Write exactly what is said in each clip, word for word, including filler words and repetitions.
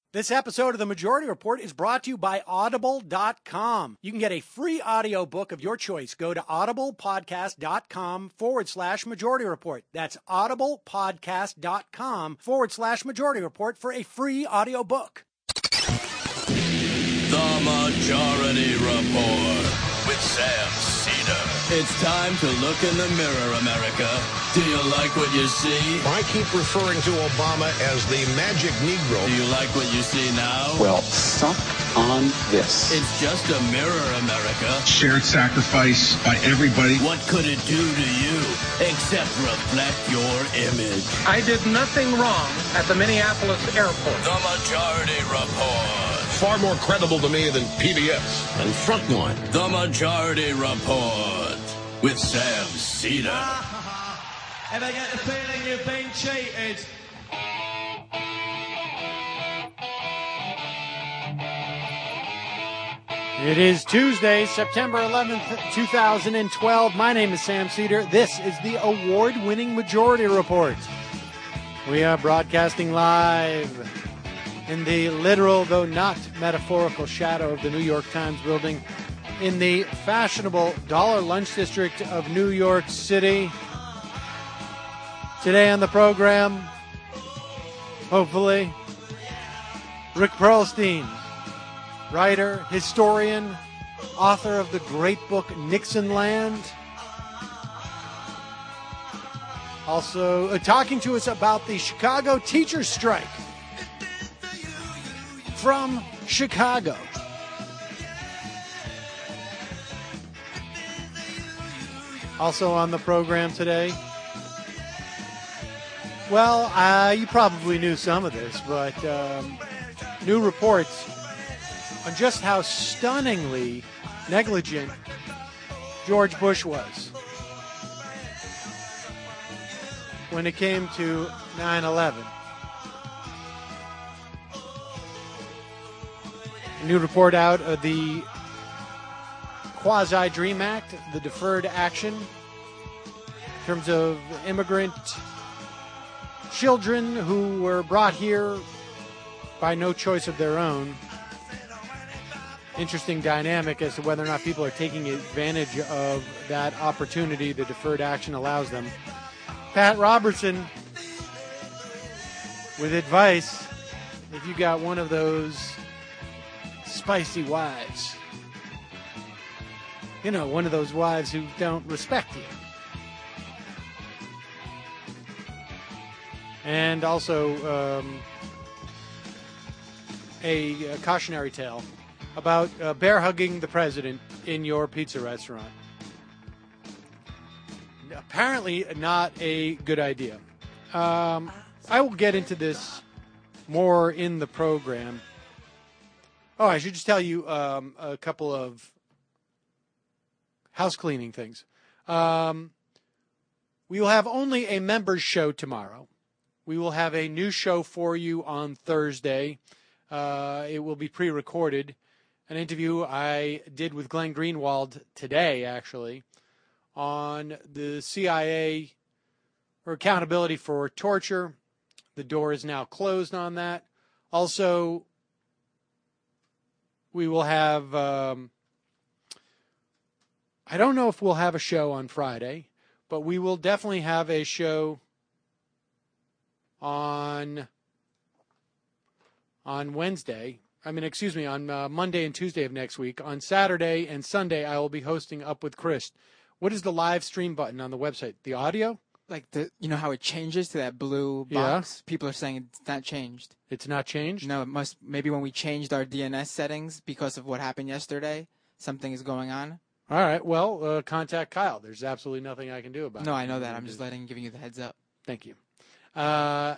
This episode of The Majority Report is brought to you by audible dot com. You can get a free audiobook of your choice. Go to audiblepodcast.com forward slash majority report. That's audiblepodcast.com forward slash majority report for a free audiobook. The Majority Report with Sam Cedar. It's time to look in the mirror, America. Do you like what you see? I keep referring to Obama as the magic Negro. Do you like what you see now? Well, suck on this. It's just a mirror, America. Shared sacrifice by everybody. What could it do to you except reflect your image? I did nothing wrong at the Minneapolis airport. The Majority Report. Far more credible to me than P B S and Frontline. The Majority Report with Sam Cedar. If I get the feeling you've been cheated. It is Tuesday, September eleventh, two thousand twelve. My name is Sam Cedar. This is the award-winning Majority Report. We are broadcasting live in the literal, though not metaphorical, shadow of the New York Times building in the fashionable Dollar Lunch District of New York City. Today on the program, hopefully, Rick Perlstein, writer, historian, author of the great book Nixonland. Also uh, talking to us about the Chicago teacher strike from Chicago. Also on the program today, well, uh, you probably knew some of this, but um, new reports on just how stunningly negligent George Bush was when it came to nine eleven. A new report out of the Quasi-Dream Act, the deferred action in terms of immigrant children who were brought here by no choice of their own. Interesting dynamic as to whether or not people are taking advantage of that opportunity the deferred action allows them. Pat Robertson with advice if you got one of those spicy wives. You know, one of those wives who don't respect you. And also um, a, a cautionary tale about uh, bear hugging the president in your pizza restaurant. Apparently not a good idea. Um, I will get into this more in the program. Oh, I should just tell you um, a couple of house cleaning things. Um, we will have only a members show tomorrow. We will have a new show for you on Thursday. Uh, it will be pre-recorded. An interview I did with Glenn Greenwald today, actually, on the C I A or accountability for torture. The door is now closed on that. Also, we will have, um, I don't know if we'll have a show on Friday, but we will definitely have a show on on Wednesday. I mean, excuse me, on uh, Monday and Tuesday of next week. On Saturday and Sunday, I will be hosting Up with Chris. What is the live stream button on the website? The audio? Like, the you know how it changes to that blue box? Yeah. People are saying it's not changed. It's not changed? No, it must. Maybe when we changed our D N S settings because of what happened yesterday, something is going on. All right. Well, uh, contact Kyle. There's absolutely nothing I can do about no, it. No, I know that. I'm just letting, giving you the heads up. Thank you. Uh,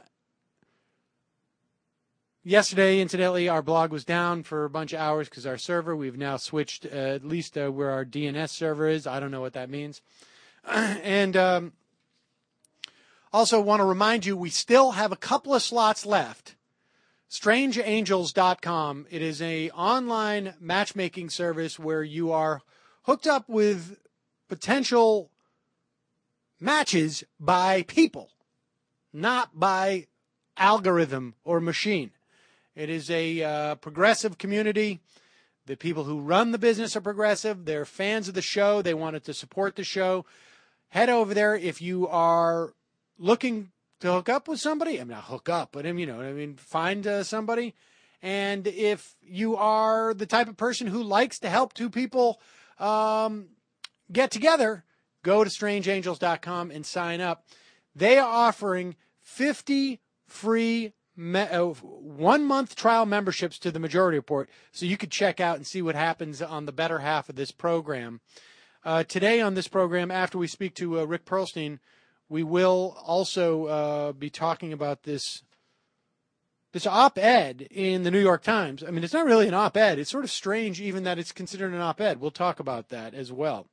yesterday, incidentally, our blog was down for a bunch of hours because our server, we've now switched uh, at least uh, where our D N S server is. I don't know what that means. and um, also want to remind you, we still have a couple of slots left. strange angels dot com. It is a online matchmaking service where you are hooked up with potential matches by people, not by algorithm or machine. It is a uh, progressive community. The people who run the business are progressive. They're fans of the show. They wanted to support the show. Head over there if you are looking to hook up with somebody. I mean, not hook up, but, you know, I mean, find uh, somebody. And if you are the type of person who likes to help two people um, get together, go to strange angels dot com and sign up. They are offering fifty free me- uh, one-month trial memberships to the Majority Report, so you could check out and see what happens on the better half of this program. Uh, today on this program, after we speak to uh, Rick Perlstein, we will also uh, be talking about this this op-ed in the New York Times. I mean, it's not really an op-ed. It's sort of strange even that it's considered an op-ed. We'll talk about that as well.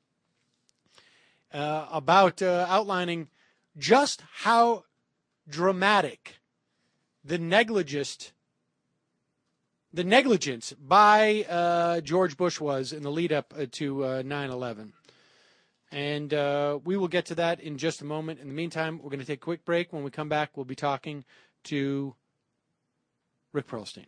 Uh, about uh, outlining just how dramatic the negligence, the negligence by uh, George Bush was in the lead-up to uh, nine eleven. And uh, we will get to that in just a moment. In the meantime, we're going to take a quick break. When we come back, we'll be talking to Rick Perlstein.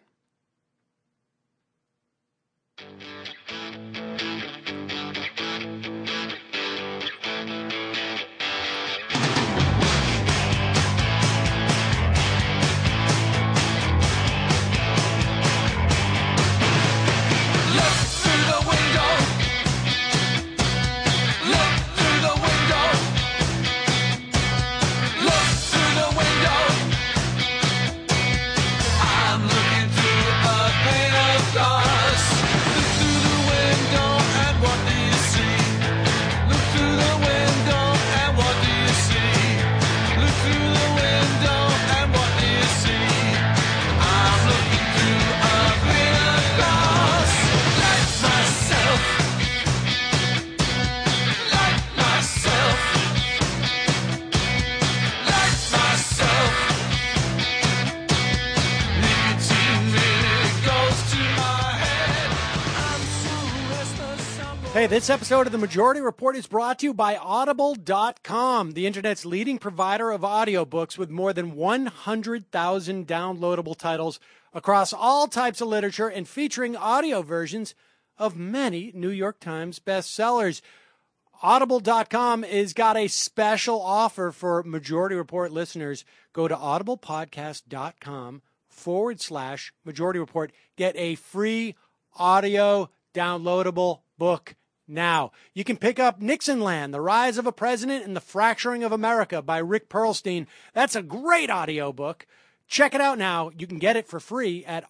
Hey, this episode of The Majority Report is brought to you by Audible dot com, the internet's leading provider of audiobooks with more than one hundred thousand downloadable titles across all types of literature and featuring audio versions of many New York Times bestsellers. Audible dot com has got a special offer for Majority Report listeners. Go to audiblepodcast.com forward slash Majority Report. Get a free audio downloadable book now. You can pick up Nixonland, The Rise of a President and the Fracturing of America by Rick Perlstein. That's a great audiobook. Check it out now. You can get it for free at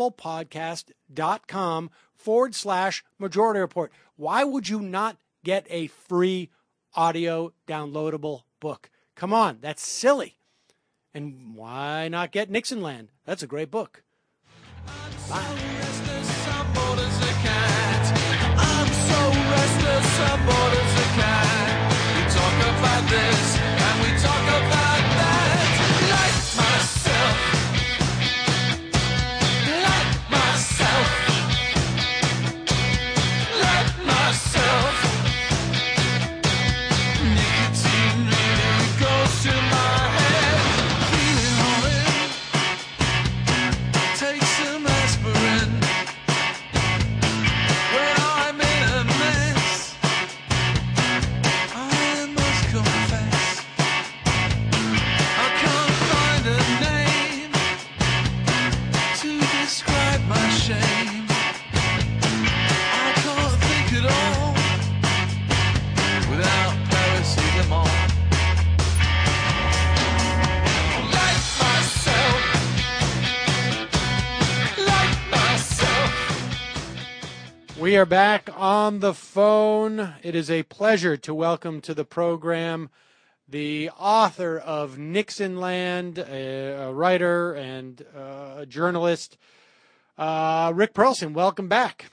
audiblepodcast.com forward slash Majority Report. Why would you not get a free audio downloadable book? Come on, that's silly. And why not get Nixonland? That's a great book. Bye. Restless, I'm bored as a cat. We talk about this and we talk about that. Like myself, like myself, like myself. Nicotine really goes to my head. Feeling on it. Take some aspirin. When I'm in a We are back on the phone. It is a pleasure to welcome to the program the author of Nixonland, a, a writer and uh, a journalist, uh, Rick Perlstein. Welcome back.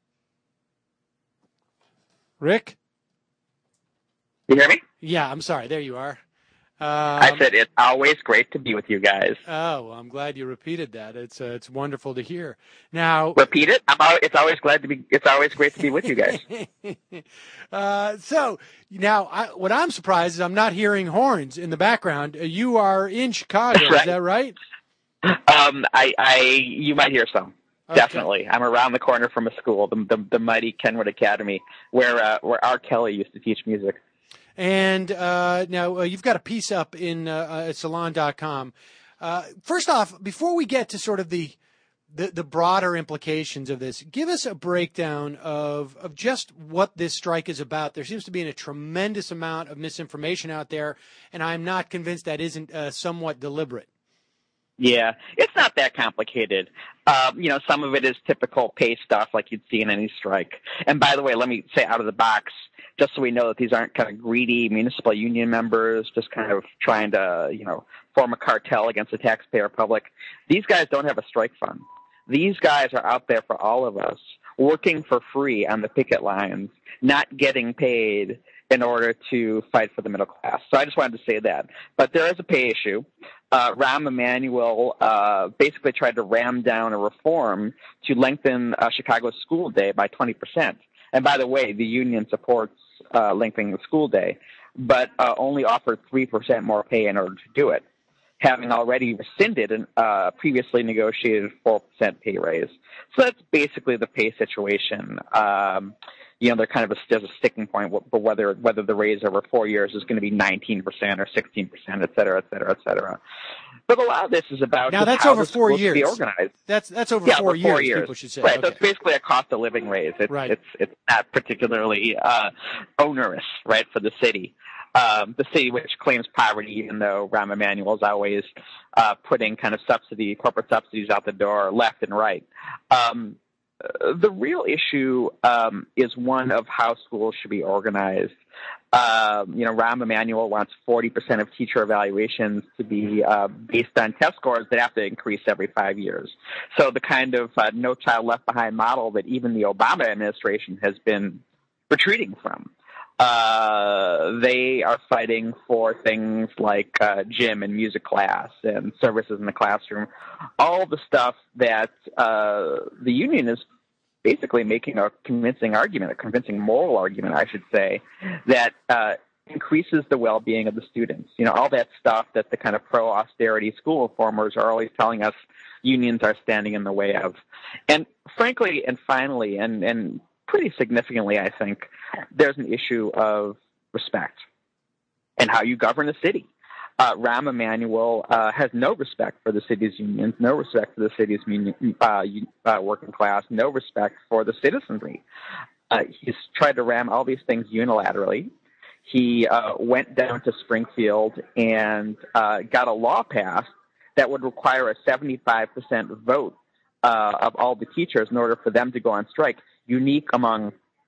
Rick? You hear me? Yeah, I'm sorry. There you are. Um, I said it's always great to be with you guys. Oh, well, I'm glad you repeated that. It's uh, it's wonderful to hear. Now, repeat it. I'm always, it's always glad to be. It's always great to be with you guys. uh, so now, I, what I'm surprised is I'm not hearing horns in the background. You are in Chicago, That's right. Is that right? Um, I, I, you might hear some. Okay. Definitely. I'm around the corner from a school, the, the, the mighty Kenwood Academy, where uh, where R. Kelly used to teach music. And uh, now uh, you've got a piece up in uh, at salon dot com. Uh, first off, before we get to sort of the, the the broader implications of this, give us a breakdown of of just what this strike is about. There seems to be a tremendous amount of misinformation out there, and I'm not convinced that isn't uh, somewhat deliberate. Yeah, it's not that complicated. Um, you know, some of it is typical pay stuff like you'd see in any strike. And by the way, let me say out of the box, just so we know that these aren't kind of greedy municipal union members just kind of trying to, you know, form a cartel against the taxpayer public. These guys don't have a strike fund. These guys are out there for all of us, working for free on the picket lines, not getting paid in order to fight for the middle class. So I just wanted to say that. But there is a pay issue. Uh, Rahm Emanuel uh, basically tried to ram down a reform to lengthen uh, Chicago's school day by twenty percent. And by the way, the union supports uh, lengthening the school day, but uh, only offered three percent more pay in order to do it, having already rescinded a uh, previously negotiated four percent pay raise. So that's basically the pay situation. Um, you know, they're kind of a, there's a sticking point for whether whether the raise over four years is going to be nineteen percent or sixteen percent, et cetera, et cetera, et cetera. But a lot of this is about now that's how over four years. Be organized. That's that's over yeah, four, over years, four years. People should say. Right. Okay. So it's basically a cost of living raise. It's right. it's it's not particularly uh, onerous, right, for the city. Um, the city which claims poverty, even though Rahm Emanuel is always uh, putting kind of subsidy, corporate subsidies out the door, left and right. Um, the real issue um, is one of how schools should be organized. Um, you know, Rahm Emanuel wants forty percent of teacher evaluations to be uh, based on test scores that have to increase every five years. So the kind of uh, no child left behind model that even the Obama administration has been retreating from. Uh, they are fighting for things like uh, gym and music class and services in the classroom, all the stuff that uh, the union is basically making a convincing argument, a convincing moral argument, I should say, that uh, increases the well-being of the students. You know, all that stuff that the kind of pro-austerity school reformers are always telling us unions are standing in the way of. And frankly, and finally, and, and pretty significantly, I think, there's an issue of respect and how you govern a city. Uh, Rahm Emanuel uh, has no respect for the city's unions, no respect for the city's union, uh, uh, working class, no respect for the citizenry. Uh, he's tried to ram all these things unilaterally. He uh, went down to Springfield and uh, got a law passed that would require a seventy-five percent vote uh, of all the teachers in order for them to go on strike, unique among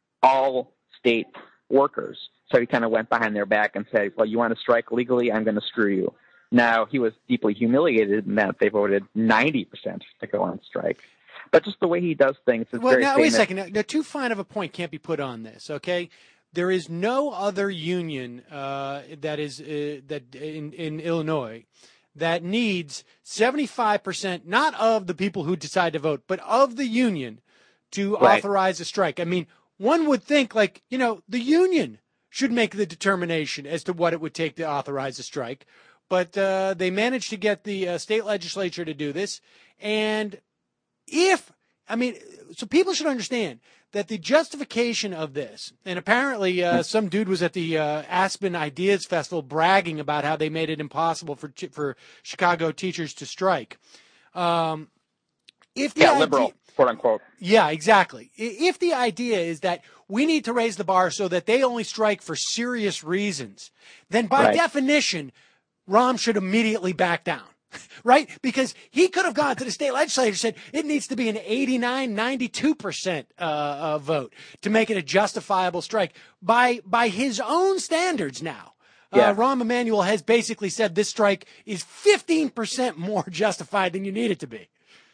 all state workers. So he kind of went behind their back and said, well, you want to strike legally? I'm going to screw you. Now, he was deeply humiliated in that they voted ninety percent to go on strike. But just the way he does things is well, very now, famous. wait a second. Now, now, too fine of a point can't be put on this, okay? There is no other union uh, that is uh, that in, in Illinois that needs seventy-five percent, not of the people who decide to vote, but of the union to right. authorize a strike. I mean, one would think, like, you know, the union should make the determination as to what it would take to authorize a strike. But uh, they managed to get the uh, state legislature to do this. And if, I mean, so people should understand that the justification of this, and apparently uh, some dude was at the uh, Aspen Ideas Festival bragging about how they made it impossible for for Chicago teachers to strike. Um, if the yeah, idea, liberal, quote unquote. Yeah, exactly. If the idea is that we need to raise the bar so that they only strike for serious reasons, then by right. definition, Rahm should immediately back down, right? Because he could have gone to the state legislature and said it needs to be an eighty-nine, ninety-two percent uh, uh, vote to make it a justifiable strike. By by his own standards now, yeah. uh, Rahm Emanuel has basically said this strike is fifteen percent more justified than you need it to be.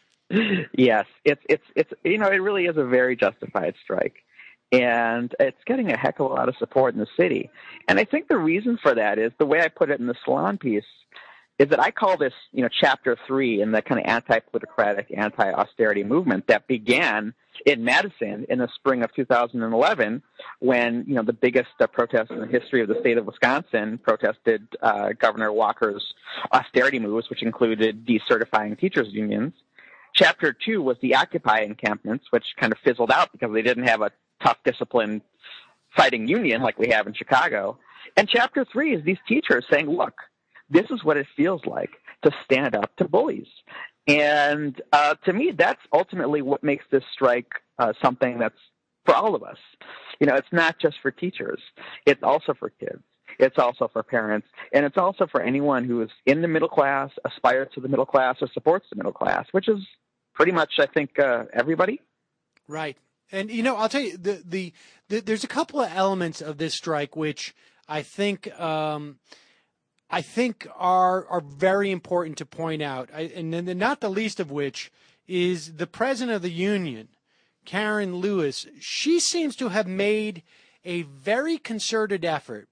Yes, it's it's it's you know, it really is a very justified strike. And it's getting a heck of a lot of support in the city. And I think the reason for that is the way I put it in the Salon piece. is that I call this, you know, chapter three in the kind of anti-plutocratic, anti-austerity movement that began in Madison in the spring of two thousand eleven when, you know, the biggest uh, protest in the history of the state of Wisconsin protested uh, Governor Walker's austerity moves, which included decertifying teachers' unions. Chapter two was the Occupy encampments, which kind of fizzled out because they didn't have a tough, disciplined fighting union like we have in Chicago. And chapter three is these teachers saying, look, this is what it feels like to stand up to bullies. And uh, to me, that's ultimately what makes this strike uh, something that's for all of us. You know, it's not just for teachers. It's also for kids. It's also for parents. And it's also for anyone who is in the middle class, aspires to the middle class, or supports the middle class, which is pretty much, I think, uh, everybody. Right. And, you know, I'll tell you, the, the, the there's a couple of elements of this strike which I think um, – I think are are very important to point out, I, and then not the least of which is the president of the union, Karen Lewis. She seems to have made a very concerted effort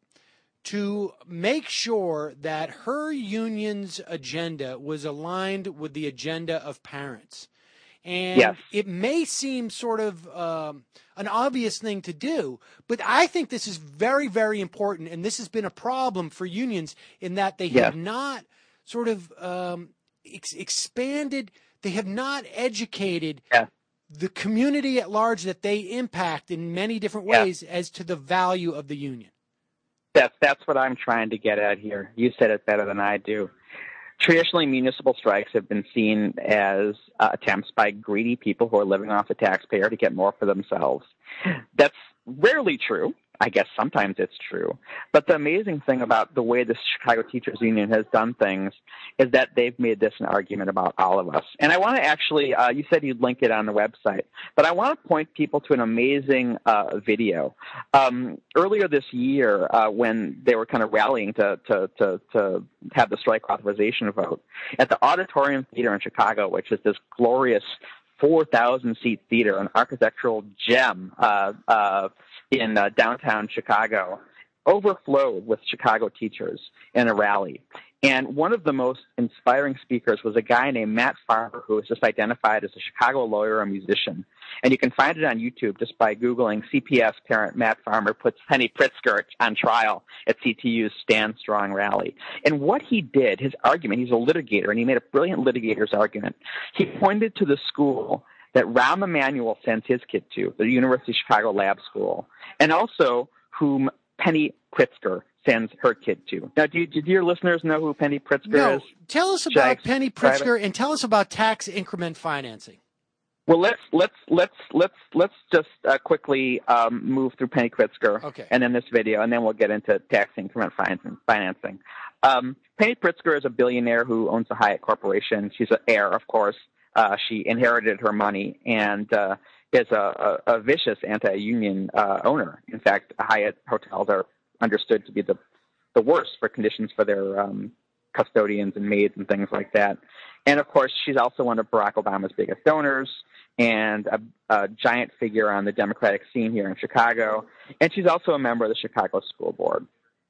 to make sure that her union's agenda was aligned with the agenda of parents. And yes. It may seem sort of um, an obvious thing to do, but I think this is very, very important, and this has been a problem for unions in that they yes. have not sort of um, ex- expanded, they have not educated yes. the community at large that they impact in many different yes. ways as to the value of the union. That's, that's what I'm trying to get at here. You said it better than I do. Traditionally, municipal strikes have been seen as uh, attempts by greedy people who are living off the taxpayer to get more for themselves. That's rarely true. I guess sometimes it's true. But the amazing thing about the way the Chicago Teachers Union has done things is that they've made this an argument about all of us. And I want to actually, uh, you said you'd link it on the website, but I want to point people to an amazing uh, video. Um, earlier this year, uh, when they were kind of rallying to, to, to, to have the strike authorization vote, at the Auditorium Theater in Chicago, which is this glorious four thousand seat theater, an architectural gem uh, uh, in uh, downtown Chicago, overflowed with Chicago teachers in a rally. And one of the most inspiring speakers was a guy named Matt Farmer, who was just identified as a Chicago lawyer and musician. And you can find it on YouTube just by Googling C P S parent Matt Farmer puts Penny Pritzker on trial at C T U's Stand Strong rally. And what he did, his argument, he's a litigator, and he made a brilliant litigator's argument. He pointed to the school that Rahm Emanuel sends his kid to, the University of Chicago Lab School, and also whom Penny Pritzker sends her kid to. Now, do, you, do your listeners know who Penny Pritzker no, is? Tell us about Jack's Penny Pritzker private? And tell us about tax increment financing. Well, let's let's let's let's let's just uh, quickly um, move through Penny Pritzker, okay. and then this video, and then we'll get into tax increment financing. Um, Penny Pritzker is a billionaire who owns the Hyatt Corporation. She's an heir, of course. Uh, she inherited her money and uh, is a, a, a vicious anti-union uh, owner. In fact, Hyatt hotels are understood to be the the worst for conditions for their um, custodians and maids and things like that. And, of course, she's also one of Barack Obama's biggest donors and a, a giant figure on the Democratic scene here in Chicago. And she's also a member of the Chicago School Board.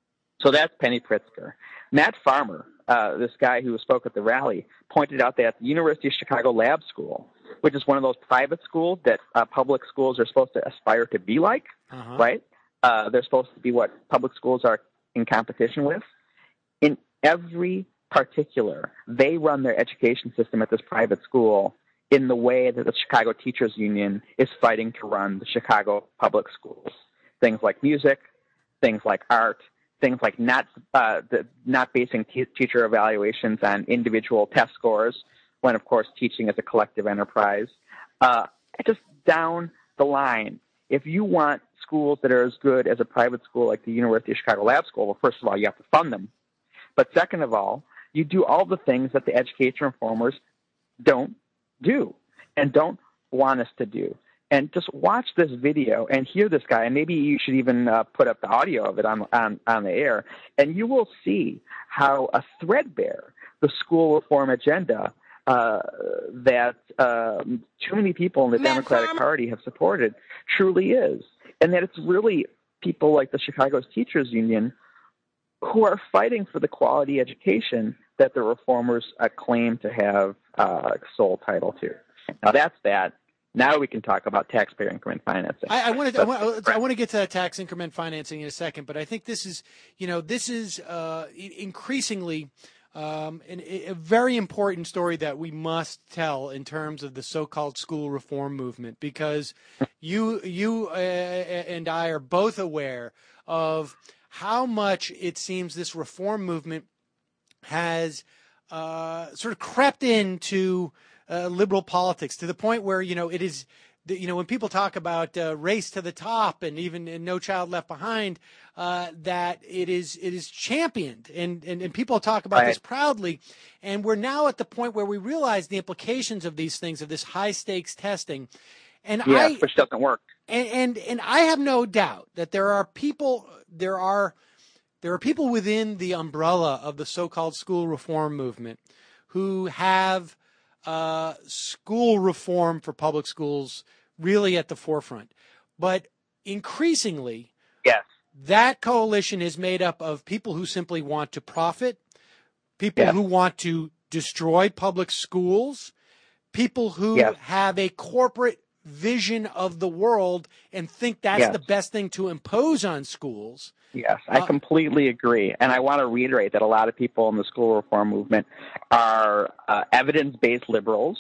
So that's Penny Pritzker. Matt Farmer, uh, this guy who spoke at the rally, pointed out that the University of Chicago Lab School, which is one of those private schools that uh, public schools are supposed to aspire to be like, uh-huh. right? Uh, they're supposed to be what public schools are in competition with. In every particular, they run their education system at this private school in the way that the Chicago Teachers Union is fighting to run the Chicago public schools. Things like music, things like art, things like not uh, the, not basing t- teacher evaluations on individual test scores, when, of course, teaching is a collective enterprise. Uh, just down the line, if you want schools that are as good as a private school like the University of Chicago Lab School, well, first of all, you have to fund them. But second of all, you do all the things that the education reformers don't do and don't want us to do. And just watch this video and hear this guy, and maybe you should even uh, put up the audio of it on, on, on the air, and you will see how a threadbare the school reform agenda uh, that um, too many people in the Matt Democratic Farmer. Party have supported truly is. And that it's really people like the Chicago Teachers Union who are fighting for the quality education that the reformers uh, claim to have uh, sole title to. Now that's that. Now we can talk about taxpayer increment financing. I, I want to I want, I want to get to that tax increment financing in a second, but I think this is, you know, this is uh, increasingly um, an, a very important story that we must tell in terms of the so-called school reform movement, because you you uh, and I are both aware of how much it seems this reform movement has uh, sort of crept into uh, liberal politics to the point where, you know, it is, you know, when people talk about uh, race to the top and even and No Child Left Behind, uh, that it is it is championed and, and, and people talk about right. this proudly. And we're now at the point where we realize the implications of these things, of this high stakes testing. And yes, I, which doesn't work. And, and and I have no doubt that there are people there are there are people within the umbrella of the so-called school reform movement who have uh, school reform for public schools really at the forefront. But increasingly, yes. that coalition is made up of people who simply want to profit, people yes. who want to destroy public schools, people who yes. have a corporate vision of the world and think that's yes. the best thing to impose on schools. Yes, I completely agree. And I want to reiterate that a lot of people in the school reform movement are uh, evidence-based liberals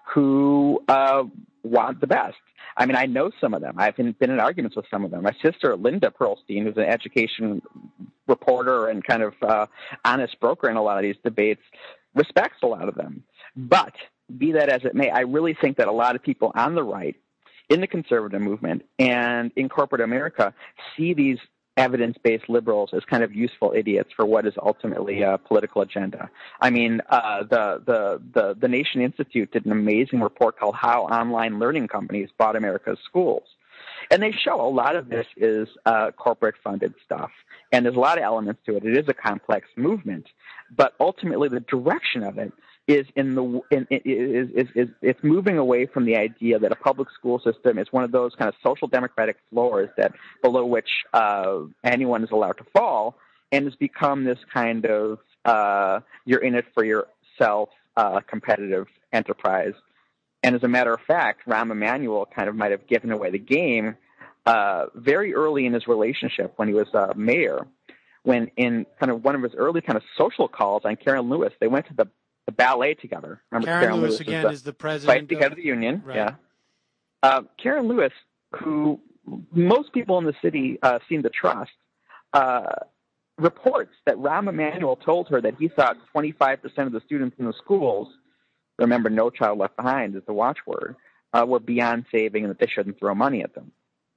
who uh, want the best. I mean, I know some of them. I've been, been in arguments with some of them. My sister, Linda Pearlstein, who's an education reporter and kind of uh, honest broker in a lot of these debates, respects a lot of them. But be that as it may, I really think that a lot of people on the right, in the conservative movement and in corporate America, see these evidence-based liberals as kind of useful idiots for what is ultimately a political agenda. I mean, uh, the, the, the, the Nation Institute did an amazing report called How Online Learning Companies Bought America's Schools. And they show a lot of this is uh, corporate-funded stuff. And there's a lot of elements to it. It is a complex movement. But ultimately, the direction of it is in the in, is, is is it's moving away from the idea that a public school system is one of those kind of social democratic floors that below which uh, anyone is allowed to fall, and has become this kind of uh, you're in it for yourself uh, competitive enterprise. And as a matter of fact, Rahm Emanuel kind of might have given away the game uh, very early in his relationship when he was uh, mayor, when in kind of one of his early kind of social calls on Karen Lewis, they went to the the ballet together. Remember, Karen, Karen Lewis, Lewis again is the, is the president right, of the union. Right. Yeah. Uh, Karen Lewis, who most people in the city uh, seem to trust, uh, reports that Rahm Emanuel told her that he thought twenty-five percent of the students in the schools, remember, No Child Left Behind is the watchword, uh, were beyond saving and that they shouldn't throw money at them.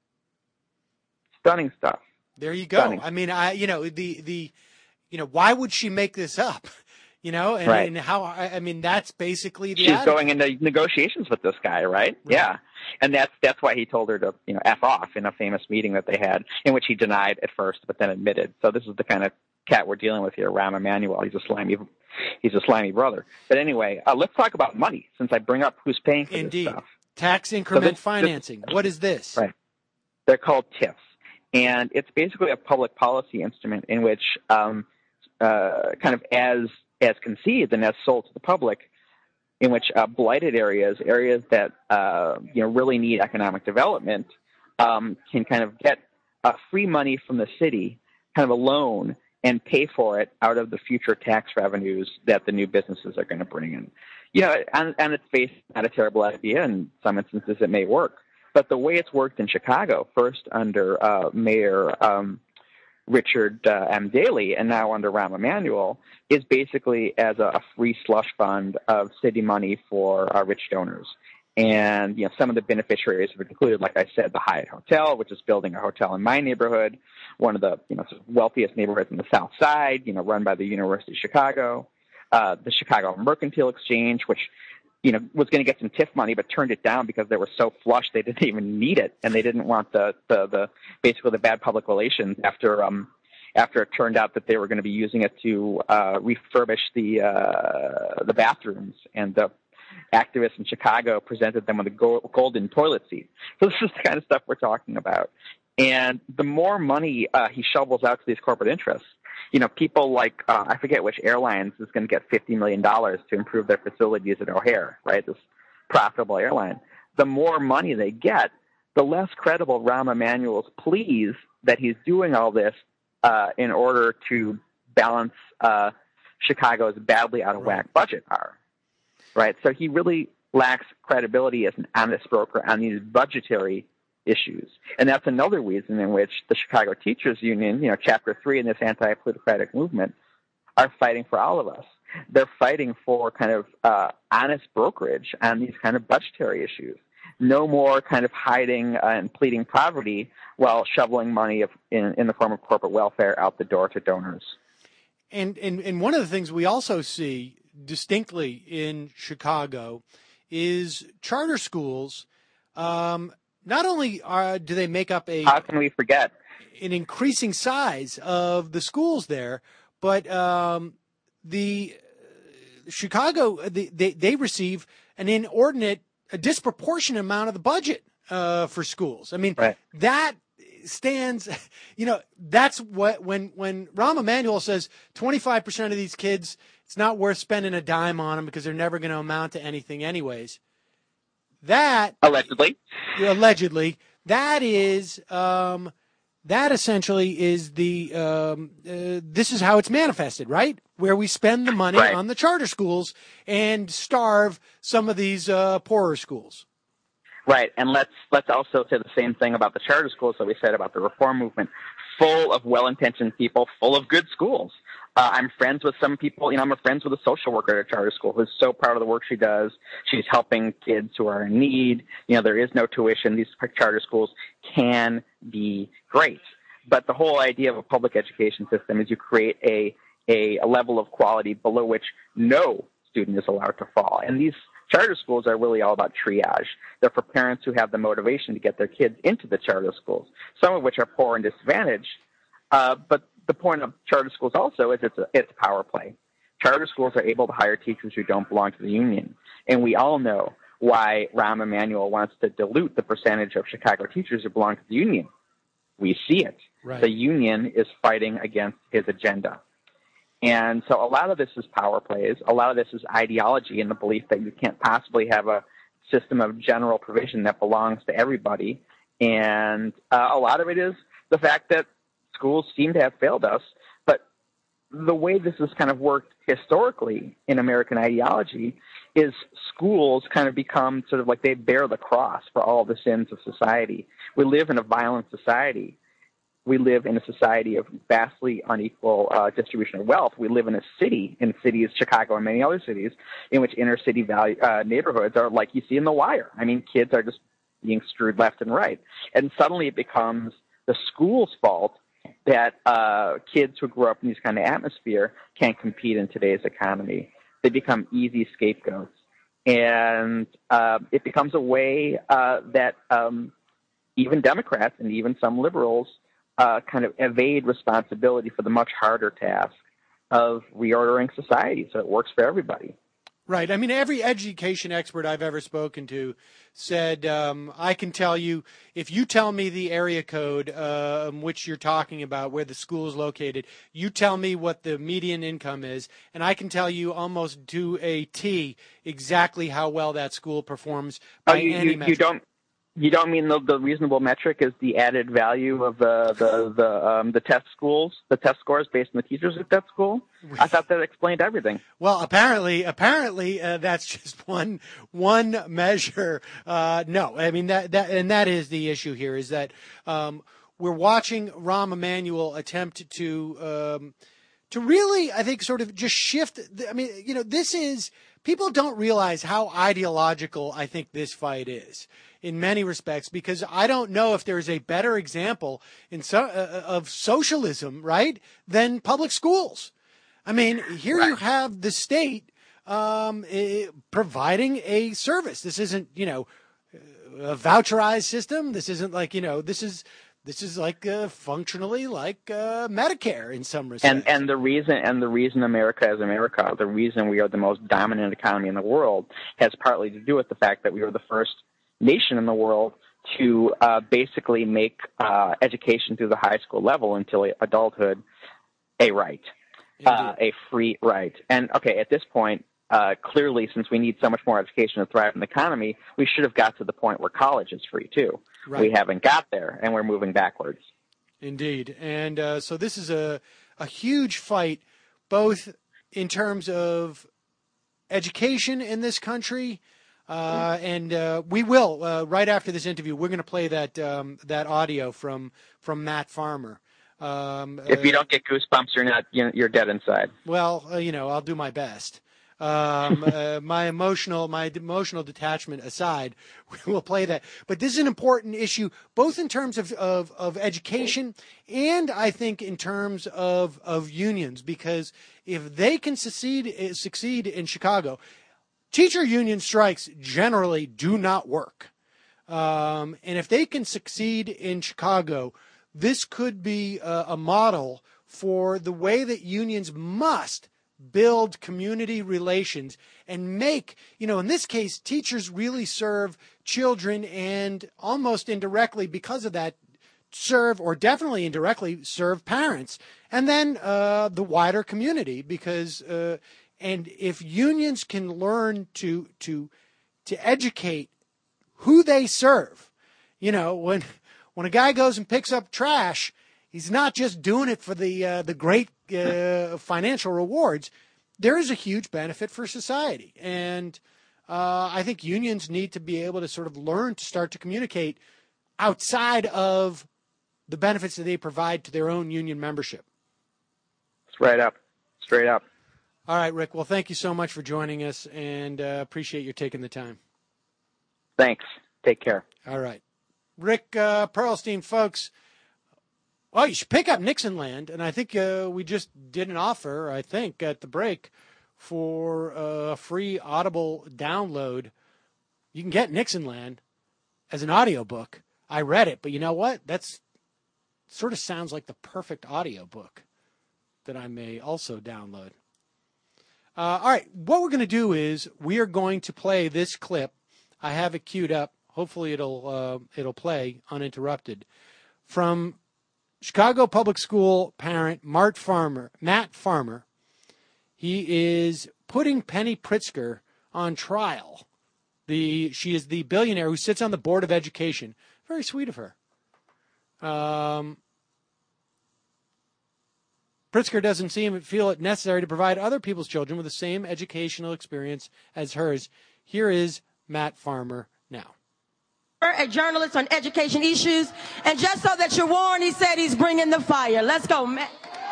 Stunning stuff. There you go. Stunning. I mean, I you know the the you know why would she make this up? You know, and, right. and how, I mean, that's basically the She's attitude. going into negotiations with this guy, right? right? Yeah. And that's, that's why he told her to, you know, F off in a famous meeting that they had, in which he denied at first, but then admitted. So this is the kind of cat we're dealing with here, Rahm Emanuel. He's a slimy, he's a slimy brother. But anyway, uh, let's talk about money, since I bring up who's paying for Indeed. this stuff. Tax increment so this, financing. This, what is this? Right. They're called T I Fs. And it's basically a public policy instrument in which, um, uh, kind of as, as conceived and as sold to the public, in which uh, blighted areas, areas that uh, you know really need economic development, um, can kind of get uh, free money from the city, kind of a loan, and pay for it out of the future tax revenues that the new businesses are going to bring in. You know, on, on its face, not a terrible idea. In some instances, it may work. But the way it's worked in Chicago, first under uh, Mayor um, Richard uh, M. Daley, and now under Rahm Emanuel, is basically as a, a free slush fund of city money for uh, rich donors. And, you know, some of the beneficiaries have included, like I said, the Hyatt Hotel, which is building a hotel in my neighborhood, one of the, you know, wealthiest neighborhoods in the South Side, you know, run by the University of Chicago, uh, the Chicago Mercantile Exchange, which, you know, was going to get some T I F money, but turned it down because they were so flush they didn't even need it, and they didn't want the the, the basically the bad public relations after um after it turned out that they were going to be using it to uh, refurbish the uh, the bathrooms, and the activists in Chicago presented them with a go- golden toilet seat. So this is the kind of stuff we're talking about. And the more money uh, he shovels out to these corporate interests, you know, people like, uh, I forget which airlines is going to get fifty million dollars to improve their facilities at O'Hare, right? This profitable airline. The more money they get, the less credible Rahm Emanuel's pleas that he's doing all this uh, in order to balance uh, Chicago's badly out of whack budget are, right? So he really lacks credibility as an honest broker on these budgetary issues. And that's another reason in which the Chicago Teachers Union, you know, Chapter three in this anti-plutocratic movement, are fighting for all of us. They're fighting for kind of uh, honest brokerage on these kind of budgetary issues. No more kind of hiding uh, and pleading poverty while shoveling money of, in, in the form of corporate welfare out the door to donors. And, and, and one of the things we also see distinctly in Chicago is charter schools. Um, not only are, do they make up a how can we forget an increasing size of the schools there, but um, the uh, Chicago they, they they receive an inordinate, a disproportionate amount of the budget uh, for schools. I mean, right. that stands, you know, that's what when when Rahm Emanuel says twenty-five percent of these kids, it's not worth spending a dime on them because they're never going to amount to anything anyways. That allegedly, allegedly, that is um, that essentially is the um, uh, this is how it's manifested, right? Where we spend the money right. on the charter schools and starve some of these uh, poorer schools. Right, and let's let's also say the same thing about the charter schools that we said about the reform movement. Full of well-intentioned people, full of good schools. Uh, I'm friends with some people, you know, I'm friends with a social worker at a charter school who's so proud of the work she does. She's helping kids who are in need. You know, there is no tuition. These charter schools can be great. But the whole idea of a public education system is you create a, a, a level of quality below which no student is allowed to fall. And these charter schools are really all about triage. They're for parents who have the motivation to get their kids into the charter schools, some of which are poor and disadvantaged. Uh, but the point of charter schools also is it's a, it's a power play. Charter schools are able to hire teachers who don't belong to the union. And we all know why Rahm Emanuel wants to dilute the percentage of Chicago teachers who belong to the union. We see it. Right. The union is fighting against his agenda. And so a lot of this is power plays. A lot of this is ideology and the belief that you can't possibly have a system of general provision that belongs to everybody. And uh, a lot of it is the fact that schools seem to have failed us. But the way this has kind of worked historically in American ideology is schools kind of become sort of like they bear the cross for all the sins of society. We live in a violent society. We live in a society of vastly unequal uh, distribution of wealth. We live in a city, in cities, Chicago and many other cities, in which inner city value, uh, neighborhoods are like you see in The Wire. I mean, kids are just being screwed left and right. And suddenly it becomes the school's fault that uh, kids who grew up in this kind of atmosphere can't compete in today's economy. They become easy scapegoats. And uh, it becomes a way uh, that um, even Democrats and even some liberals Uh, kind of evade responsibility for the much harder task of reordering society so it works for everybody. Right. I mean, every education expert I've ever spoken to said, um, I can tell you, if you tell me the area code uh, which you're talking about, where the school is located, you tell me what the median income is, and I can tell you almost to a T exactly how well that school performs by oh, you, any you, metric. You don't You don't mean the, the reasonable metric is the added value of the the the, um, the test schools, the test scores based on the teachers at that school? I thought that explained everything. Well, apparently, apparently uh, that's just one one measure. Uh, no, I mean that that and that is the issue here is that um, we're watching Rahm Emanuel attempt to um, to really, I think, sort of just shift. I mean, you know, this is people don't realize how ideological I think this fight is in many respects, because I don't know if there's a better example in so, uh, of socialism, right, than public schools. I mean, here right. you have the state um, uh, providing a service. This isn't, you know, a voucherized system. This isn't like, you know, this is this is like uh, functionally like uh, Medicare in some respects. And and the reason and the reason America is America, the reason we are the most dominant economy in the world, has partly to do with the fact that we were the first nation in the world to uh, basically make uh, education through the high school level until adulthood a right, uh, a free right. And, okay, at this point, uh, clearly, since we need so much more education to thrive in the economy, we should have got to the point where college is free, too. Right. We haven't got there, and we're moving backwards. Indeed. And uh, so this is a, a huge fight, both in terms of education in this country, uh, and uh, we will, uh, right after this interview, we're going to play that um, that audio from from Matt Farmer. Um, if you don't get goosebumps, you're not you're dead inside. Well, uh, you know, I'll do my best. Um, uh, my emotional, my emotional detachment aside, we'll play that. But this is an important issue, both in terms of, of, of education and I think in terms of, of unions, because if they can succeed, succeed in Chicago, teacher union strikes generally do not work. Um, and if they can succeed in Chicago, this could be a, a model for the way that unions must build community relations and make, you know, in this case, teachers really serve children and almost indirectly because of that serve, or definitely indirectly serve parents, and then uh, the wider community, because uh, and if unions can learn to to to educate who they serve, you know, when when a guy goes and picks up trash, he's not just doing it for the uh, the great uh, financial rewards. There is a huge benefit for society, and uh, I think unions need to be able to sort of learn to start to communicate outside of the benefits that they provide to their own union membership. Straight up, straight up. All right, Rick. Well, thank you so much for joining us, and uh, appreciate you taking the time. Thanks. Take care. All right. Rick uh, Perlstein, folks. Well, you should pick up Nixonland, and I think uh, we just did an offer, I think, at the break for a free Audible download. You can get Nixonland as an audiobook. I read it, but you know what? That's sort of sounds like the perfect audiobook that I may also download. Uh, all right, what we're going to do is we are going to play this clip. I have it queued up. Hopefully it'll uh, it'll play uninterrupted. From Chicago Public School parent Mart Farmer, Matt Farmer. He is putting Penny Pritzker on trial. The she is the billionaire who sits on the Board of Education. Very sweet of her. Um, Pritzker doesn't seem feel it necessary to provide other people's children with the same educational experience as hers. Here is Matt Farmer now. A journalist on education issues, and just so that you're warned, he said he's bringing the fire. Let's go, Matt.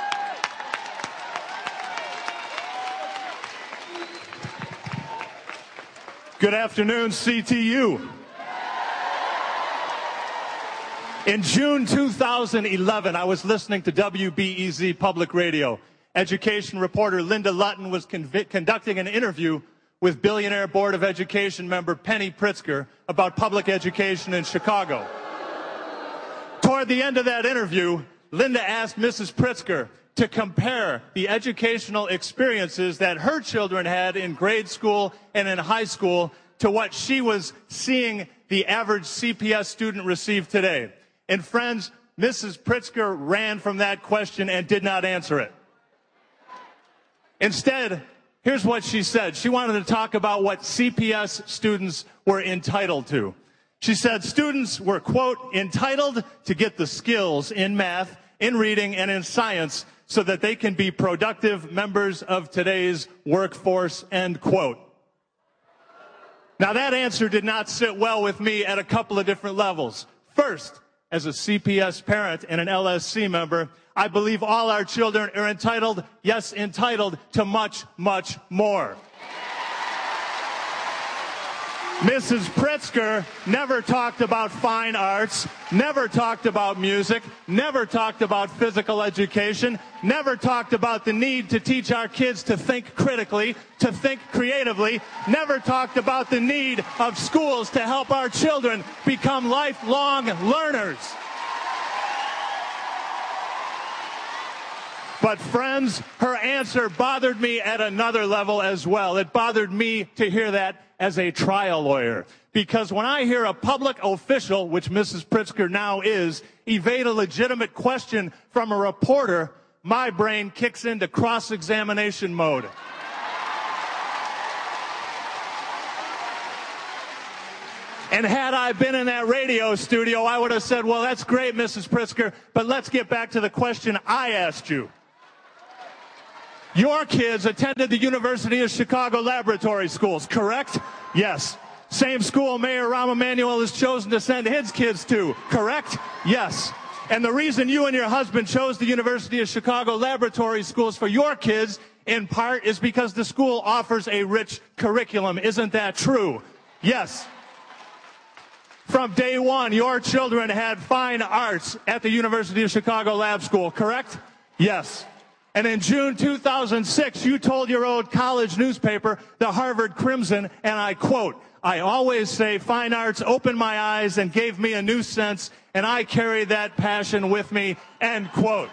Good afternoon, C T U. In June two thousand eleven, I was listening to W B E Z Public Radio. Education reporter Linda Lutton was conv- conducting an interview with billionaire Board of Education member Penny Pritzker about public education in Chicago. Toward the end of that interview, Linda asked Missus Pritzker to compare the educational experiences that her children had in grade school and in high school to what she was seeing the average C P S student receive today. And friends, Missus Pritzker ran from that question and did not answer it. Instead, here's what she said. She wanted to talk about what C P S students were entitled to. She said students were, quote, entitled to get the skills in math, in reading, and in science so that they can be productive members of today's workforce, end quote. Now, that answer did not sit well with me at a couple of different levels. First, as a C P S parent and an L S C member, I believe all our children are entitled, yes, entitled to much, much more. Missus Pritzker never talked about fine arts, never talked about music, never talked about physical education, never talked about the need to teach our kids to think critically, to think creatively, never talked about the need of schools to help our children become lifelong learners. But friends, her answer bothered me at another level as well. It bothered me to hear that as a trial lawyer. Because when I hear a public official, which Missus Pritzker now is, evade a legitimate question from a reporter, my brain kicks into cross-examination mode. And had I been in that radio studio, I would have said, well, that's great, Missus Pritzker, but let's get back to the question I asked you. Your kids attended the University of Chicago laboratory schools, correct? Yes. Same school Mayor Rahm Emanuel has chosen to send his kids to, correct? Yes. And the reason you and your husband chose the University of Chicago laboratory schools for your kids, in part, is because the school offers a rich curriculum. Isn't that true? Yes. From day one, your children had fine arts at the University of Chicago Lab School, correct? Yes. And in June two thousand six, you told your old college newspaper, the Harvard Crimson, and I quote, I always say fine arts opened my eyes and gave me a new sense, and I carry that passion with me, end quote.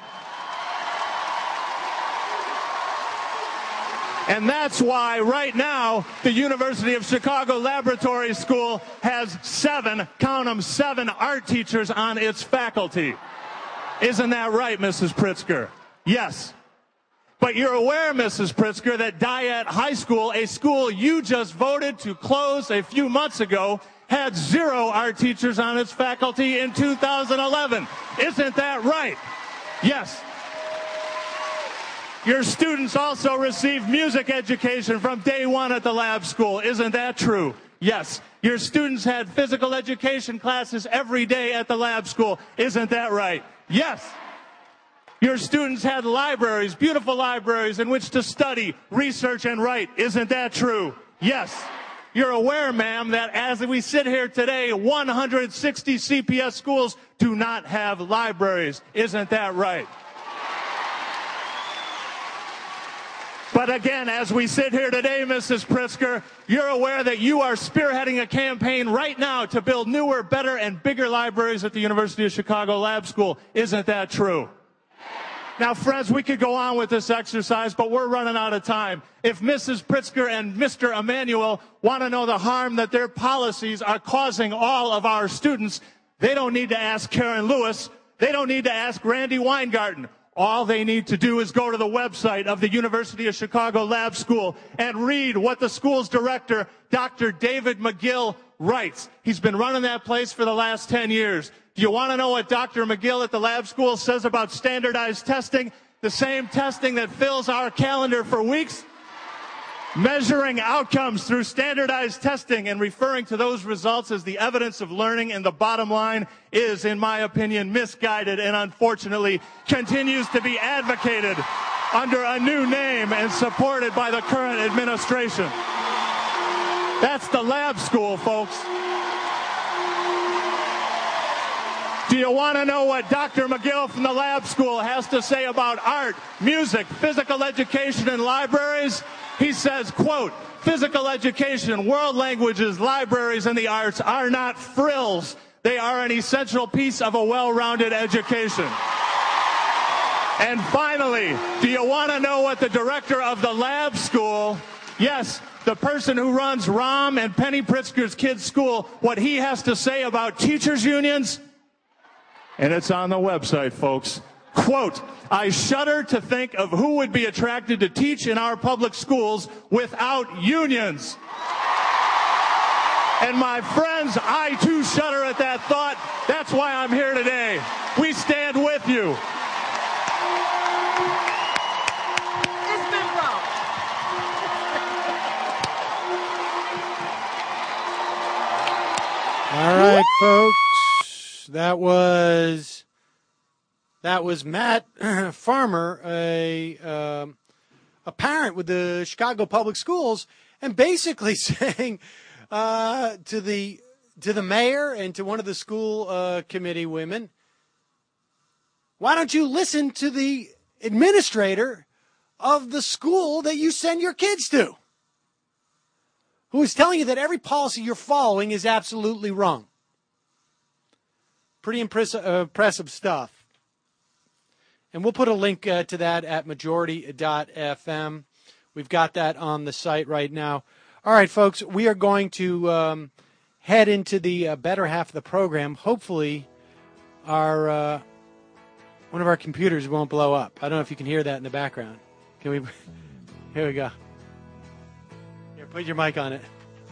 And that's why right now the University of Chicago Laboratory School has seven, count them, seven art teachers on its faculty. Isn't that right, Missus Pritzker? Yes. But you're aware, Missus Pritzker, that Dyett High School, a school you just voted to close a few months ago, had zero art teachers on its faculty in two thousand eleven. Isn't that right? Yes. Your students also receive music education from day one at the lab school. Isn't that true? Yes. Your students had physical education classes every day at the lab school. Isn't that right? Yes. Your students had libraries, beautiful libraries in which to study, research, and write. Isn't that true? Yes. You're aware, ma'am, that as we sit here today, one hundred sixty C P S schools do not have libraries. Isn't that right? But again, as we sit here today, Missus Pritzker, you're aware that you are spearheading a campaign right now to build newer, better, and bigger libraries at the University of Chicago Lab School. Isn't that true? Now, friends, we could go on with this exercise, but we're running out of time. If Missus Pritzker and Mister Emanuel want to know the harm that their policies are causing all of our students, they don't need to ask Karen Lewis. They don't need to ask Randy Weingarten. All they need to do is go to the website of the University of Chicago Lab School and read what the school's director, Doctor David McGill, writes. He's been running that place for the last ten years. Do you want to know what Doctor McGill at the lab school says about standardized testing? The same testing that fills our calendar for weeks? Measuring outcomes through standardized testing and referring to those results as the evidence of learning, and the bottom line is, in my opinion, misguided and unfortunately continues to be advocated under a new name and supported by the current administration. That's the lab school, folks. Do you want to know what Doctor McGill from the lab school has to say about art, music, physical education, and libraries? He says, quote, physical education, world languages, libraries, and the arts are not frills. They are an essential piece of a well-rounded education. And finally, do you want to know what the director of the lab school, yes, the person who runs Rahm and Penny Pritzker's kids' school, what he has to say about teachers' unions? And it's on the website, folks. Quote, I shudder to think of who would be attracted to teach in our public schools without unions. And my friends, I too shudder at that thought. That's why I'm here today. We stand with you. It's been wrong. All right, folks. That was that was Matt Farmer, a um, a parent with the Chicago Public Schools, and basically saying uh, to the to the mayor and to one of the school uh, committee women, why don't you listen to the administrator of the school that you send your kids to, who is telling you that every policy you're following is absolutely wrong. Pretty impressive, uh, impressive stuff. And we'll put a link uh, to that at majority dot f m. We've got that on the site right now. All right, folks, we are going to um, head into the uh, better half of the program. Hopefully, our uh, one of our computers won't blow up. I don't know if you can hear that in the background. Can we? Here we go. Here, put your mic on it.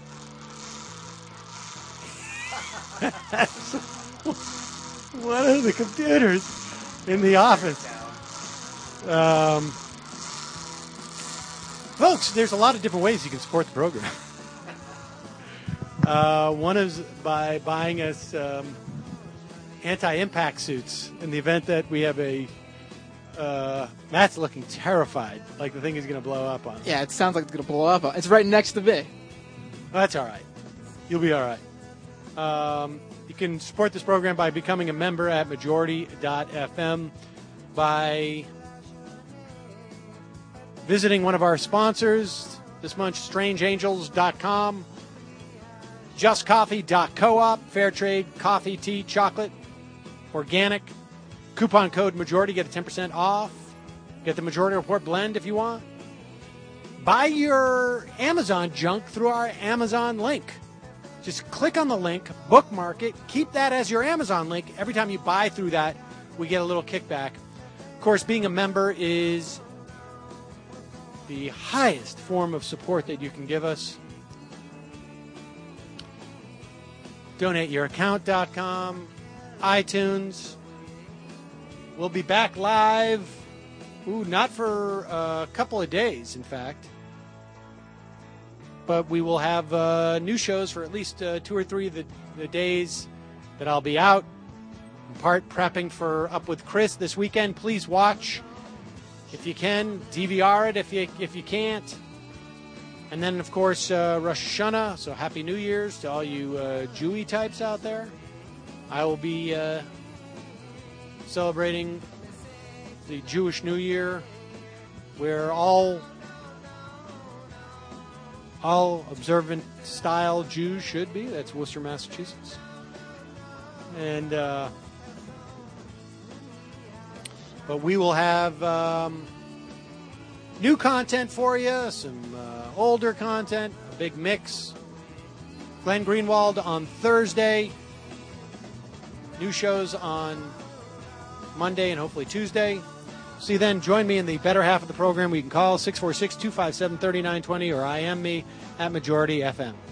One of the computers in the office. Um, folks, there's a lot of different ways you can support the program. Uh, one is by buying us um, anti-impact suits in the event that we have a... Uh, Matt's looking terrified, like the thing is going to blow up on him. Yeah, it sounds like it's going to blow up. It's right next to me. Well, that's all right. You'll be all right. Um, you can support this program by becoming a member at majority dot f m, by visiting one of our sponsors this month, strange angels dot com, just coffee dot coop, fair trade, coffee, tea, chocolate, organic. Coupon code majority, get a ten percent off. Get the Majority Report blend if you want. Buy your Amazon junk through our Amazon link. Just click on the link, bookmark it, keep that as your Amazon link. Every time you buy through that, we get a little kickback. Of course, being a member is the highest form of support that you can give us. donate your account dot com, iTunes. We'll be back live, ooh, not for a couple of days, in fact. But we will have uh, new shows for at least uh, two or three of the, the days that I'll be out. In part, prepping for Up with Chris this weekend. Please watch if you can. D V R it if you, if you can't. And then, of course, uh, Rosh Hashanah. So Happy New Year's to all you uh, Jewy types out there. I will be... Uh, celebrating the Jewish New Year, where all all observant style Jews should be. That's Worcester, Massachusetts. And uh, but we will have um, new content for you, some uh, older content, a big mix. Glenn Greenwald on Thursday. New shows on Monday and hopefully Tuesday. See you then. Join me in the better half of the program. We can call six four six, two five seven, three nine two zero or I M me at Majority F M.